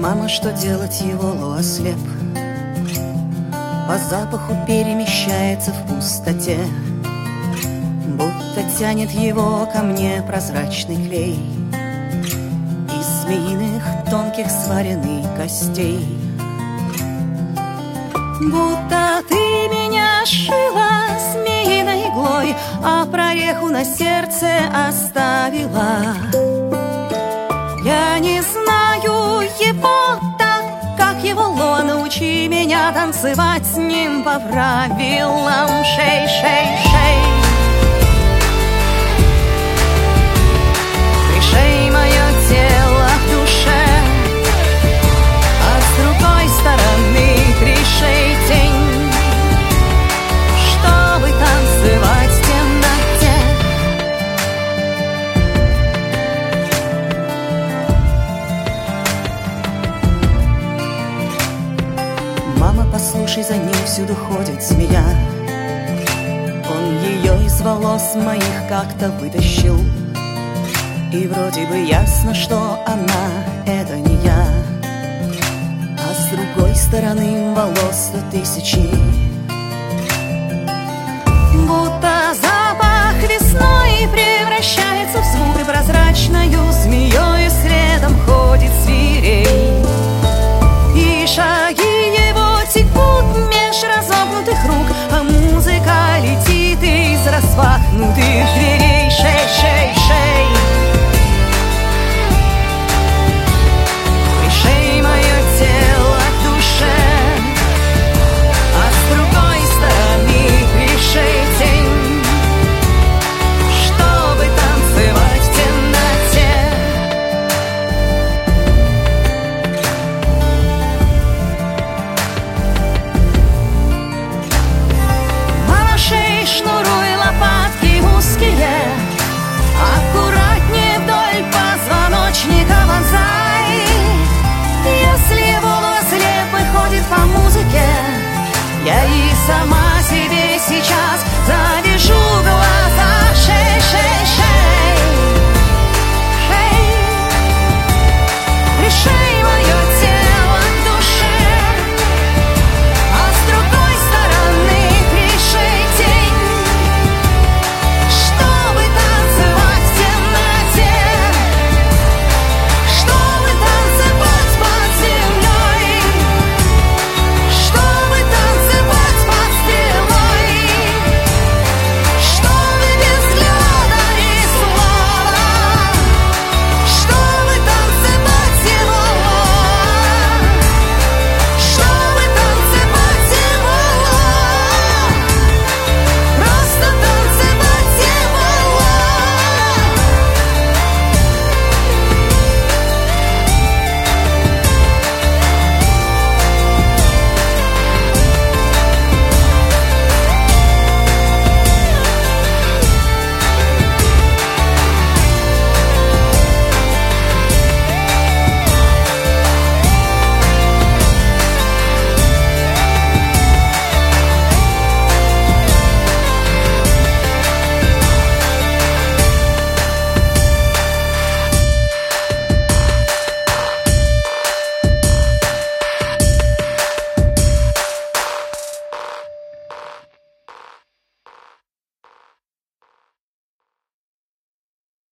Мама, что делать, его ослеп, по запаху перемещается в пустоте, будто тянет его ко мне прозрачный клей из змеиных тонких сваренных костей. Будто ты меня шила змеиной иглой, а прореху на сердце оставила. Я не знаю его так, как его лона. Учи меня танцевать с ним по правилам. Шей, шей, шей. Пришей мое тело к душе, а с другой стороны пришей тень, чтобы танцевать в темноте. Мама, послушай, за ним всюду ходит змея. Он ее из волос моих как-то вытащил, и вроде бы ясно, что она — это не я. А с другой стороны волос 100 тысячи. Будто запах весной превращается в звук, и прозрачною змеей следом ходит зверей. И шаги его текут меж разомкнутых рук, а музыка летит из распахнутых дверей. Шей, шей, шей. Пришей мое тело к душе, а с другой стороны пришей тень, чтобы танцевать в темноте. Мама, шей, шнуруй, лопатки узкие, аккуратнее вдоль позвоночника вонзай. Если волослед выходит по музыке, я и сама себе сейчас завяжу глаз.